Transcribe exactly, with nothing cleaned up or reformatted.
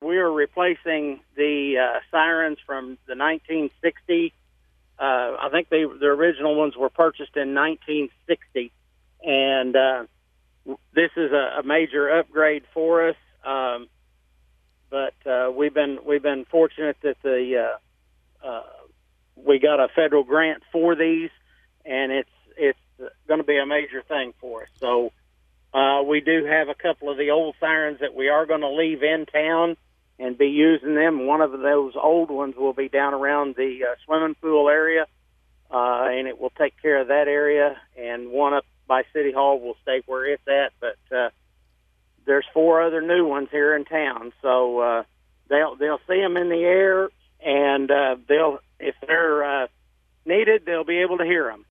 we are replacing the uh, sirens from the nineteen sixty. Uh, I think they, the original ones were purchased in nineteen sixty, and uh, this is a, a major upgrade for us. Um, but uh, we've been we've been fortunate that the uh, uh, we got a federal grant for these, and it's it's going to be a major thing for us. So uh, we do have a couple of the old sirens that we are going to leave in town and be using them. One of those old ones will be down around the uh, swimming pool area, uh, and it will take care of that area. And one up by City Hall will stay where it's at. But uh, there's four other new ones here in town, so uh, they'll they'll see them in the air, and uh, they'll if they're uh, needed, they'll be able to hear them.